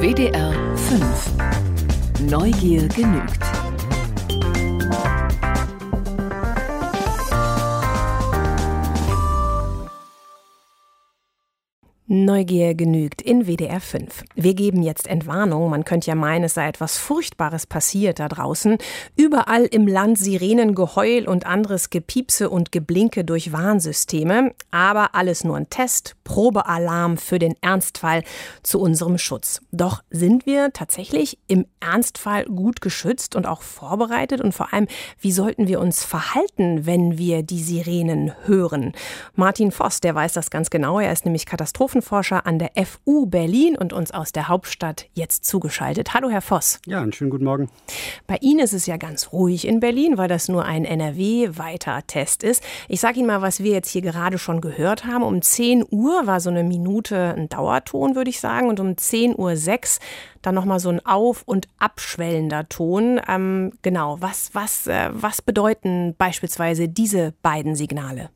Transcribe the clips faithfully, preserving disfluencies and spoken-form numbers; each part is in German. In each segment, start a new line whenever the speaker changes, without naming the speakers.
W D R fünf. Neugier genügt.
Neugier genügt in W D R fünf. Wir geben jetzt Entwarnung. Man könnte ja meinen, es sei etwas Furchtbares passiert da draußen. Überall im Land Sirenengeheul und anderes Gepiepse und Geblinke durch Warnsysteme. Aber alles nur ein Test, Probealarm für den Ernstfall zu unserem Schutz. Doch sind wir tatsächlich im Ernstfall gut geschützt und auch vorbereitet? Und vor allem, wie sollten wir uns verhalten, wenn wir die Sirenen hören? Martin Voss, der weiß das ganz genau. Er ist nämlich Katastrophen Forscher an der F U Berlin und uns aus der Hauptstadt jetzt zugeschaltet. Hallo, Herr Voss.
Ja, einen schönen guten Morgen.
Bei Ihnen ist es ja ganz ruhig in Berlin, weil das nur ein N R W-weiter Test ist. Ich sage Ihnen mal, was wir jetzt hier gerade schon gehört haben. Um zehn Uhr war so eine Minute ein Dauerton, würde ich sagen. Und um zehn Uhr sechs dann nochmal so ein auf- und abschwellender Ton. Ähm, genau, was, was, äh, was bedeuten beispielsweise diese beiden Signale?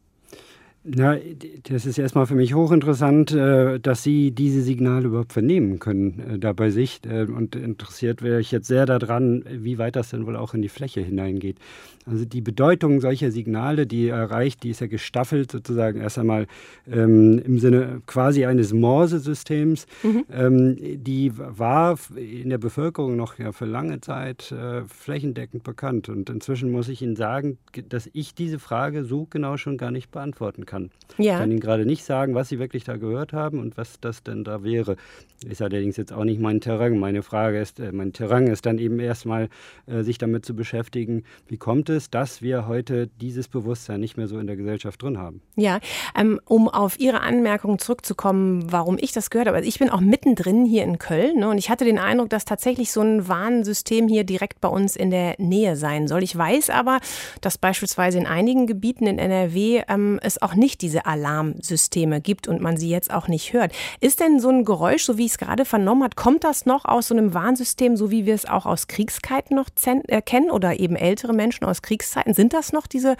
Na, das ist erstmal für mich hochinteressant, dass Sie diese Signale überhaupt vernehmen können da bei sich. Und interessiert wäre ich jetzt sehr daran, wie weit das denn wohl auch in die Fläche hineingeht. Also die Bedeutung solcher Signale, die erreicht, die ist ja gestaffelt sozusagen erst einmal ähm, im Sinne quasi eines Morse-Systems. Mhm. Ähm, die war in der Bevölkerung noch ja für lange Zeit äh, flächendeckend bekannt. Und inzwischen muss ich Ihnen sagen, dass ich diese Frage so genau schon gar nicht beantworten kann. Ja. Ich kann Ihnen gerade nicht sagen, was Sie wirklich da gehört haben und was das denn da wäre. Ist allerdings jetzt auch nicht mein Terrain. Meine Frage ist, äh, mein Terrain ist dann eben erstmal, äh, sich damit zu beschäftigen, wie kommt es, dass wir heute dieses Bewusstsein nicht mehr so in der Gesellschaft drin haben.
Ja, ähm, um auf Ihre Anmerkung zurückzukommen, warum ich das gehört habe. Also ich bin auch mittendrin hier in Köln, ne, und ich hatte den Eindruck, dass tatsächlich so ein Warnsystem hier direkt bei uns in der Nähe sein soll. Ich weiß aber, dass beispielsweise in einigen Gebieten in N R W ähm, es auch nicht diese Alarmsysteme gibt und man sie jetzt auch nicht hört. Ist denn so ein Geräusch, so wie ich es gerade vernommen habe, kommt das noch aus so einem Warnsystem, so wie wir es auch aus Kriegszeiten noch zen- äh, kennen oder eben ältere Menschen aus Kriegszeiten? Sind das noch diese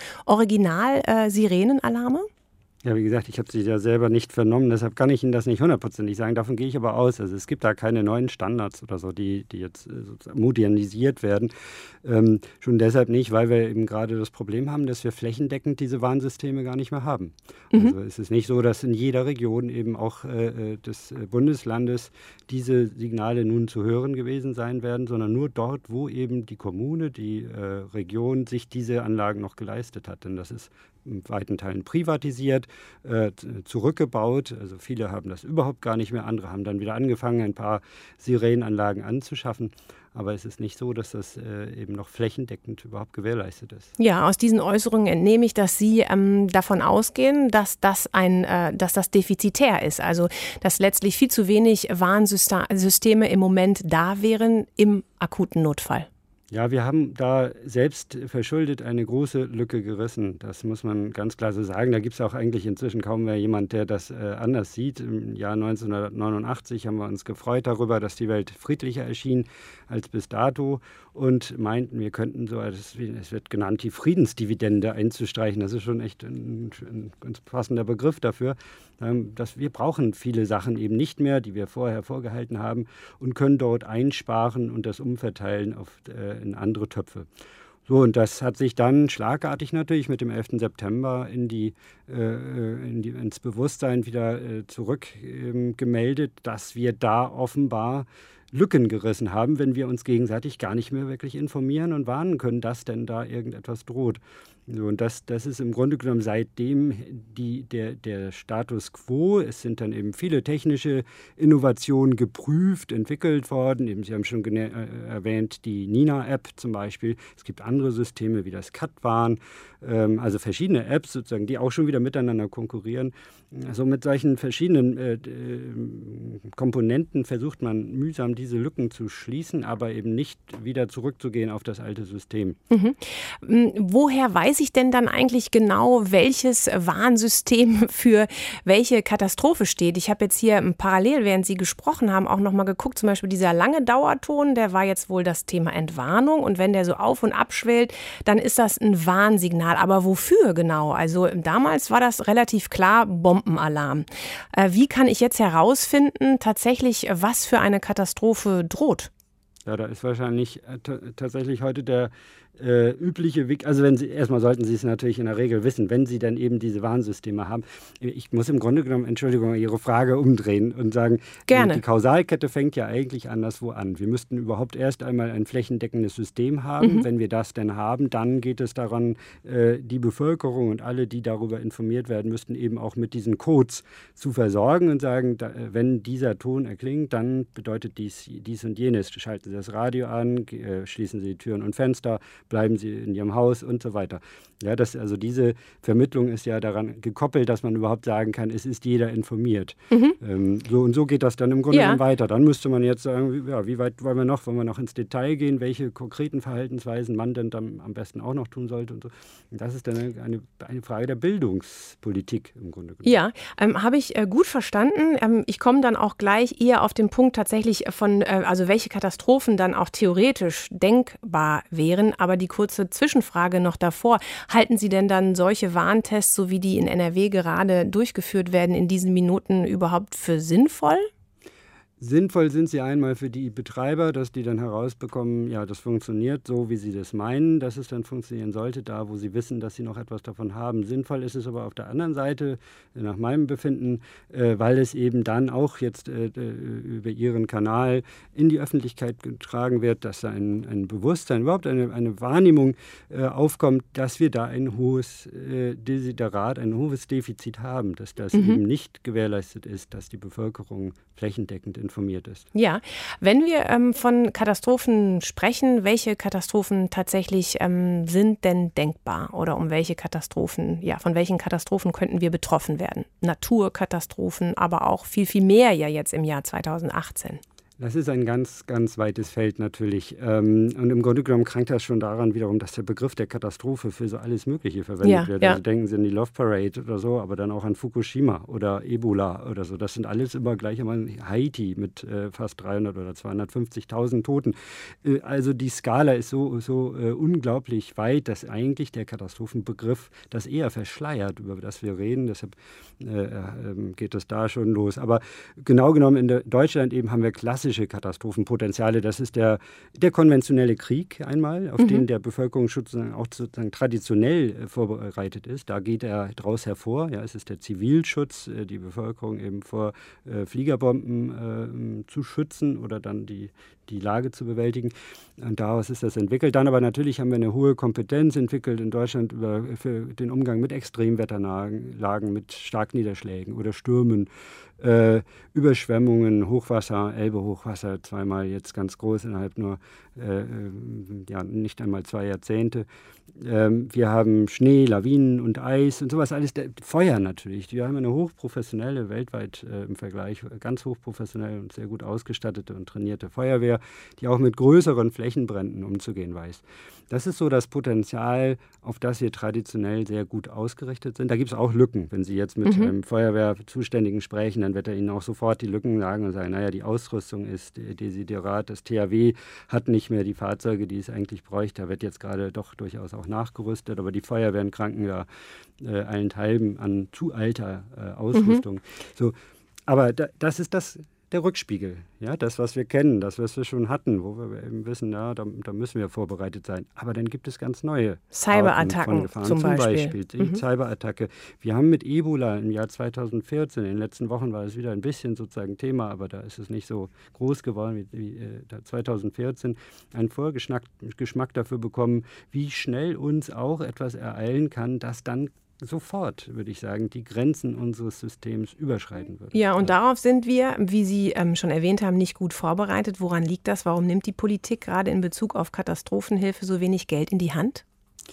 Original-Sirenenalarme?
Ja, wie gesagt, ich habe sie ja selber nicht vernommen, deshalb kann ich Ihnen das nicht hundertprozentig sagen. Davon gehe ich aber aus. Also es gibt da keine neuen Standards oder so, die, die jetzt sozusagen modernisiert werden. Ähm, schon deshalb nicht, weil wir eben gerade das Problem haben, dass wir flächendeckend diese Warnsysteme gar nicht mehr haben. Mhm. Also es ist nicht so, dass in jeder Region eben auch äh, des Bundeslandes diese Signale nun zu hören gewesen sein werden, sondern nur dort, wo eben die Kommune, die äh, Region sich diese Anlagen noch geleistet hat. Denn das ist in weiten Teilen privatisiert, äh, zurückgebaut. Also viele haben das überhaupt gar nicht mehr. Andere haben dann wieder angefangen, ein paar Sirenenanlagen anzuschaffen. Aber es ist nicht so, dass das äh, eben noch flächendeckend überhaupt gewährleistet ist.
Ja, aus diesen Äußerungen entnehme ich, dass Sie ähm, davon ausgehen, dass das, ein, äh, dass das defizitär ist. Also dass letztlich viel zu wenig Warnsysteme im Moment da wären im akuten Notfall.
Ja, wir haben da selbst verschuldet eine große Lücke gerissen. Das muss man ganz klar so sagen. Da gibt es auch eigentlich inzwischen kaum mehr jemand, der das äh, anders sieht. Im Jahr neunzehnhundertneunundachtzig haben wir uns gefreut darüber, dass die Welt friedlicher erschien als bis dato und meinten, wir könnten so, es wird genannt, die Friedensdividende einzustreichen. Das ist schon echt ein, ein ganz passender Begriff dafür. Ähm, dass wir brauchen viele Sachen eben nicht mehr, die wir vorher vorgehalten haben und können dort einsparen und das umverteilen auf äh, in andere Töpfe. So, und das hat sich dann schlagartig natürlich mit dem elften September in die, äh, in die, ins Bewusstsein wieder äh, zurückgemeldet, äh, dass wir da offenbar Lücken gerissen haben, wenn wir uns gegenseitig gar nicht mehr wirklich informieren und warnen können, dass denn da irgendetwas droht. So, und das, das ist im Grunde genommen seitdem die, der, der Status quo. Es sind dann eben viele technische Innovationen geprüft, entwickelt worden. Eben, Sie haben schon gene- äh, erwähnt, die Nina-App zum Beispiel. Es gibt andere Systeme wie das Katwan, ähm, also verschiedene Apps sozusagen, die auch schon wieder miteinander konkurrieren. Also mit solchen verschiedenen äh, äh, Komponenten versucht man mühsam diese Lücken zu schließen, aber eben nicht wieder zurückzugehen auf das alte System.
Mhm. Woher weiß weiß ich denn dann eigentlich genau, welches Warnsystem für welche Katastrophe steht? Ich habe jetzt hier parallel, während Sie gesprochen haben, auch nochmal geguckt, zum Beispiel dieser lange Dauerton, der war jetzt wohl das Thema Entwarnung und wenn der so auf und ab schwellt, dann ist das ein Warnsignal. Aber wofür genau? Also damals war das relativ klar Bombenalarm. Äh, wie kann ich jetzt herausfinden, tatsächlich, was für eine Katastrophe droht?
Ja, da ist wahrscheinlich äh, t- tatsächlich heute der äh, übliche Weg, also wenn Sie, erstmal sollten Sie es natürlich in der Regel wissen, wenn Sie dann eben diese Warnsysteme haben. Ich muss im Grunde genommen, Entschuldigung, Ihre Frage umdrehen und sagen,
Gerne.
Die, die Kausalkette fängt ja eigentlich anderswo an. Wir müssten überhaupt erst einmal ein flächendeckendes System haben. Mhm. Wenn wir das denn haben, dann geht es daran, äh, die Bevölkerung und alle, die darüber informiert werden, müssten eben auch mit diesen Codes zu versorgen und sagen, da, wenn dieser Ton erklingt, dann bedeutet dies, dies und jenes. Schalten Sie das Radio an, äh, schließen Sie die Türen und Fenster, bleiben Sie in Ihrem Haus und so weiter. Ja, das, also diese Vermittlung ist ja daran gekoppelt, dass man überhaupt sagen kann, es ist jeder informiert. Mhm. Ähm, so und so geht das dann im Grunde ja. weiter. Dann müsste man jetzt sagen, wie, ja, wie weit wollen wir noch, wollen wir noch ins Detail gehen, welche konkreten Verhaltensweisen man denn dann am besten auch noch tun sollte und so. Und das ist dann eine, eine Frage der Bildungspolitik im Grunde genommen.
Ja, ähm, habe ich äh, gut verstanden. Ähm, ich komme dann auch gleich eher auf den Punkt tatsächlich von, äh, also welche Katastrophen dann auch theoretisch denkbar wären. Aber die kurze Zwischenfrage noch davor. Halten Sie denn dann solche Warntests, so wie die in N R W gerade durchgeführt werden, in diesen Minuten überhaupt für sinnvoll?
Sinnvoll sind sie einmal für die Betreiber, dass die dann herausbekommen, ja, das funktioniert so, wie sie das meinen, dass es dann funktionieren sollte, da wo sie wissen, dass sie noch etwas davon haben. Sinnvoll ist es aber auf der anderen Seite, nach meinem Befinden, äh, weil es eben dann auch jetzt äh, über ihren Kanal in die Öffentlichkeit getragen wird, dass da ein, ein Bewusstsein, überhaupt eine, eine Wahrnehmung äh, aufkommt, dass wir da ein hohes äh, Desiderat, ein hohes Defizit haben, dass das mhm. eben nicht gewährleistet ist, dass die Bevölkerung flächendeckend informiert ist.
Ja, wenn wir ähm, von Katastrophen sprechen, welche Katastrophen tatsächlich ähm, sind denn denkbar oder um welche Katastrophen, ja, von welchen Katastrophen könnten wir betroffen werden? Naturkatastrophen, aber auch viel, viel mehr ja jetzt im Jahr zweitausendachtzehn.
Das ist ein ganz, ganz weites Feld natürlich. Und im Grunde genommen krankt das schon daran wiederum, dass der Begriff der Katastrophe für so alles Mögliche verwendet ja, wird. Ja. Also denken Sie an die Love Parade oder so, aber dann auch an Fukushima oder Ebola oder so. Das sind alles immer gleich einmal Haiti mit äh, fast dreihundert oder zweihundertfünfzigtausend Toten. Äh, also die Skala ist so, so äh, unglaublich weit, dass eigentlich der Katastrophenbegriff das eher verschleiert, über das wir reden. Deshalb äh, äh, geht es da schon los. Aber genau genommen in der Deutschland eben haben wir klassische Katastrophenpotenziale. Das ist der, der konventionelle Krieg einmal, auf mhm. den der Bevölkerungsschutz auch sozusagen traditionell äh, vorbereitet ist. Da geht er daraus hervor. Ja, es ist der Zivilschutz, äh, die Bevölkerung eben vor äh, Fliegerbomben äh, zu schützen oder dann die die Lage zu bewältigen. Und daraus ist das entwickelt. Dann aber natürlich haben wir eine hohe Kompetenz entwickelt in Deutschland über, für den Umgang mit Extremwetterlagen, mit Starkniederschlägen oder Stürmen, äh, Überschwemmungen, Hochwasser, Elbe-Hochwasser, zweimal jetzt ganz groß innerhalb nur äh, ja, nicht einmal zwei Jahrzehnte. Ähm, wir haben Schnee, Lawinen und Eis und sowas alles. Der, Feuer natürlich. Wir haben eine hochprofessionelle, weltweit äh, im Vergleich, ganz hochprofessionell und sehr gut ausgestattete und trainierte Feuerwehr, die auch mit größeren Flächenbränden umzugehen weiß. Das ist so das Potenzial, auf das wir traditionell sehr gut ausgerichtet sind. Da gibt es auch Lücken. Wenn Sie jetzt mit mhm. einem Feuerwehrzuständigen sprechen, dann wird er Ihnen auch sofort die Lücken sagen und sagen, naja, die Ausrüstung ist Desiderat, das T H W hat nicht mehr die Fahrzeuge, die es eigentlich bräuchte. Da wird jetzt gerade doch durchaus auch nachgerüstet, aber die Feuerwehren kranken da äh, allenthalben an zu alter äh, Ausrüstung. Mhm. So, aber da, das ist das der Rückspiegel, ja, das, was wir kennen, das, was wir schon hatten, wo wir eben wissen, ja, da, da müssen wir vorbereitet sein. Aber dann gibt es ganz neue
Cyberattacken zum,
zum Beispiel.
Beispiel.
Die
mhm.
Cyberattacke. Wir haben mit Ebola im Jahr zweitausendvierzehn, in den letzten Wochen war es wieder ein bisschen sozusagen Thema, aber da ist es nicht so groß geworden wie, wie äh, zweitausendvierzehn, einen Vorgeschmack dafür bekommen, wie schnell uns auch etwas ereilen kann, das dann sofort, würde ich sagen, die Grenzen unseres Systems überschreiten würde.
Ja, und darauf sind wir, wie Sie ähm, schon erwähnt haben, nicht gut vorbereitet. Woran liegt das? Warum nimmt die Politik gerade in Bezug auf Katastrophenhilfe so wenig Geld in die Hand?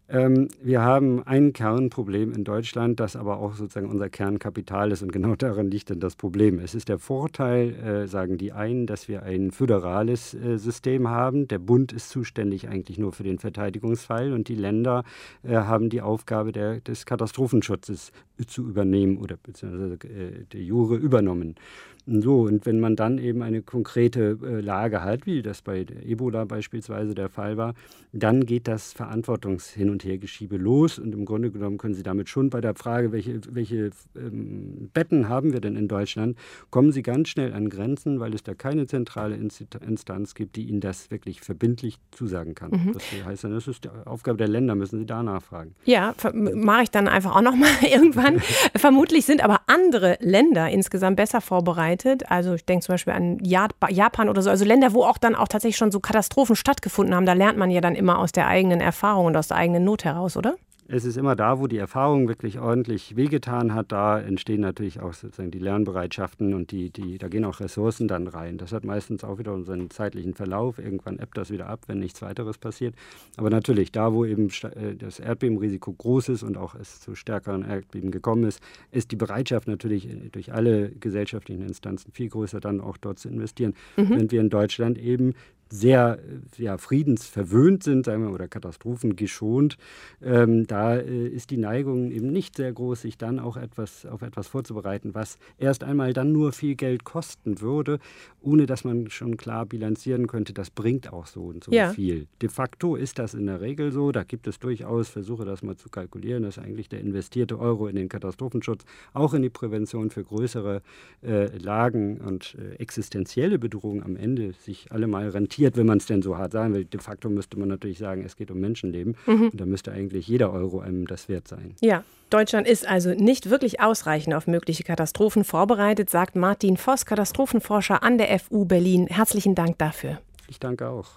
Ähm, wir haben ein Kernproblem in Deutschland, das aber auch sozusagen unser Kernkapital ist und genau daran liegt dann das Problem. Es ist der Vorteil, äh, sagen die einen, dass wir ein föderales äh, System haben. Der Bund ist zuständig eigentlich nur für den Verteidigungsfall und die Länder äh, haben die Aufgabe der, des Katastrophenschutzes zu übernehmen oder beziehungsweise äh, de jure übernommen. So, und wenn man dann eben eine konkrete äh, Lage hat, wie das bei Ebola beispielsweise der Fall war, dann geht das Verantwortungshin- und Hergeschiebe los. Und im Grunde genommen können Sie damit schon bei der Frage, welche, welche ähm, Betten haben wir denn in Deutschland, kommen Sie ganz schnell an Grenzen, weil es da keine zentrale Instanz gibt, die Ihnen das wirklich verbindlich zusagen kann. Mhm. Das heißt dann, das ist die Aufgabe der Länder, müssen Sie da nachfragen.
Ja, mache ich dann einfach auch nochmal irgendwann. Vermutlich sind aber andere Länder insgesamt besser vorbereitet. Also ich denke zum Beispiel an Japan oder so, also Länder, wo auch dann auch tatsächlich schon so Katastrophen stattgefunden haben. Da lernt man ja dann immer aus der eigenen Erfahrung und aus der eigenen Not heraus, oder?
Es ist immer da, wo die Erfahrung wirklich ordentlich wehgetan hat, da entstehen natürlich auch sozusagen die Lernbereitschaften und die, die, da gehen auch Ressourcen dann rein. Das hat meistens auch wieder unseren zeitlichen Verlauf. Irgendwann ebbt das wieder ab, wenn nichts weiteres passiert. Aber natürlich, da wo eben das Erdbebenrisiko groß ist und auch es zu stärkeren Erdbeben gekommen ist, ist die Bereitschaft natürlich durch alle gesellschaftlichen Instanzen viel größer, dann auch dort zu investieren. Mhm. Während wir in Deutschland eben sehr ja, friedensverwöhnt sind, sagen wir, oder katastrophengeschont, ähm, da äh, ist die Neigung eben nicht sehr groß, sich dann auch etwas auf etwas vorzubereiten, was erst einmal dann nur viel Geld kosten würde, ohne dass man schon klar bilanzieren könnte, das bringt auch so und so ja. viel. De facto ist das in der Regel so, da gibt es durchaus Versuche, das mal zu kalkulieren, dass eigentlich der investierte Euro in den Katastrophenschutz, auch in die Prävention für größere äh, Lagen und äh, existenzielle Bedrohungen am Ende sich allemal rentiert, wenn man es denn so hart sagen will. De facto müsste man natürlich sagen, es geht um Menschenleben. Mhm. Und da müsste eigentlich jeder Euro einem das wert sein.
Ja, Deutschland ist also nicht wirklich ausreichend auf mögliche Katastrophen vorbereitet, sagt Martin Voss, Katastrophenforscher an der F U Berlin. Herzlichen Dank dafür.
Ich danke auch.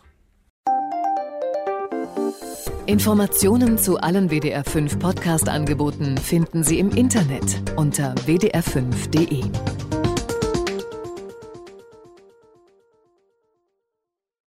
Informationen zu allen W D R fünf Podcast-Angeboten finden Sie im Internet unter w d r fünf punkt d e.